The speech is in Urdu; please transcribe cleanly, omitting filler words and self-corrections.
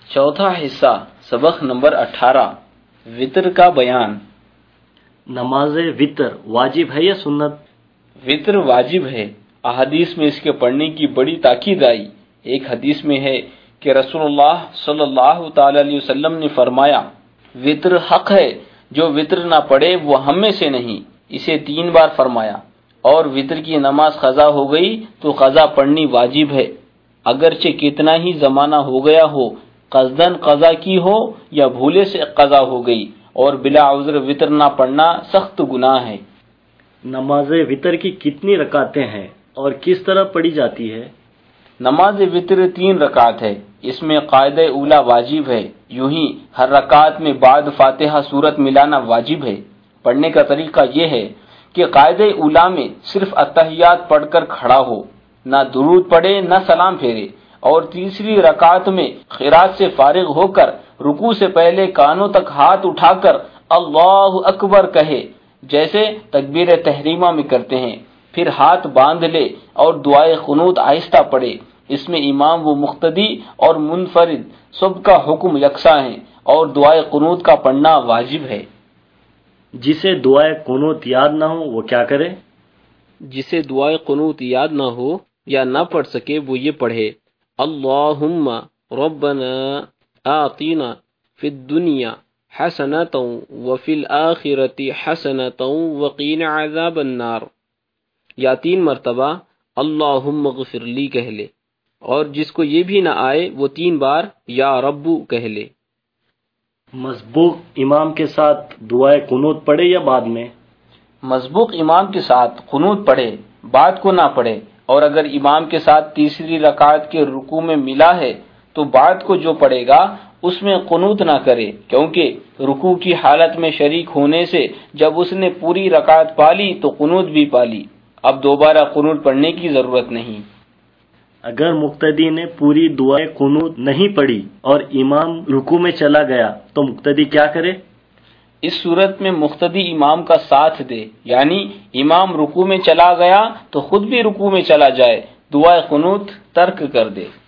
چوتھا حصہ سبق نمبر 18 وطر کا بیان۔ نماز وطر واجب ہے یا سنت؟ وطر واجب ہے، احادیث میں اس کے پڑھنے کی بڑی تاکید آئی۔ ایک حدیث میں ہے کہ رسول اللہ صلی اللہ تعالی علیہ وسلم نے فرمایا، وطر حق ہے، جو وطر نہ پڑھے وہ ہم میں سے نہیں، اسے 3 بار فرمایا۔ اور وطر کی نماز قضا ہو گئی تو قضا پڑھنی واجب ہے، اگرچہ کتنا ہی زمانہ ہو گیا ہو، قصدن قضا کی ہو یا بھولے سے قضا ہو گئی، اور بلا عذر وطر نہ پڑھنا سخت گناہ ہے۔ نماز وطر کی کتنی رکعتیں ہیں اور کس طرح پڑھی جاتی ہے؟ نماز وطر 3 رکعت ہے، اس میں قاعدہ اولا واجب ہے، یوں ہی ہر رکعت میں بعد فاتحہ سورت ملانا واجب ہے۔ پڑھنے کا طریقہ یہ ہے کہ قاعدہ اولا میں صرف اتحیات پڑھ کر کھڑا ہو، نہ درود پڑھے نہ سلام پھیرے، اور تیسری رکعت میں قرات سے فارغ ہو کر رکوع سے پہلے کانوں تک ہاتھ اٹھا کر اللہ اکبر کہے، جیسے تکبیر تحریمہ میں کرتے ہیں، پھر ہاتھ باندھ لے اور دعائے قنوت آہستہ پڑھے۔ اس میں امام و مقتدی اور منفرد سب کا حکم یکساں ہے، اور دعائے قنوت کا پڑھنا واجب ہے۔ جسے دعائے قنوت یاد نہ ہو وہ کیا کرے؟ جسے دعائے قنوت یاد نہ ہو یا نہ پڑھ سکے وہ یہ پڑھے، اللہم ربنا آتنا فی الدنیا حسنۃ وفی الآخرۃ حسنۃ وقنا عذاب النار، یا 3 مرتبہ اللہم اغفر لی کہہ لے، اور جس کو یہ بھی نہ آئے وہ 3 بار یا ربو کہہ لے۔ مسبوق امام کے ساتھ دعائے قنوت پڑھے یا بعد میں؟ مسبوق امام کے ساتھ قنوت پڑھے، بعد کو نہ پڑھے، اور اگر امام کے ساتھ تیسری رکعت کے رکوع میں ملا ہے تو بعد کو جو پڑھے گا اس میں قنوت نہ کرے، کیونکہ رکوع کی حالت میں شریک ہونے سے جب اس نے پوری رکعت پالی تو قنوت بھی پالی، اب دوبارہ قنوت پڑھنے کی ضرورت نہیں۔ اگر مقتدی نے پوری دعائے قنوت نہیں پڑھی اور امام رکوع میں چلا گیا تو مقتدی کیا کرے؟ اس صورت میں مقتدی امام کا ساتھ دے، یعنی امام رکوع میں چلا گیا تو خود بھی رکوع میں چلا جائے، دعائے قنوت ترک کر دے۔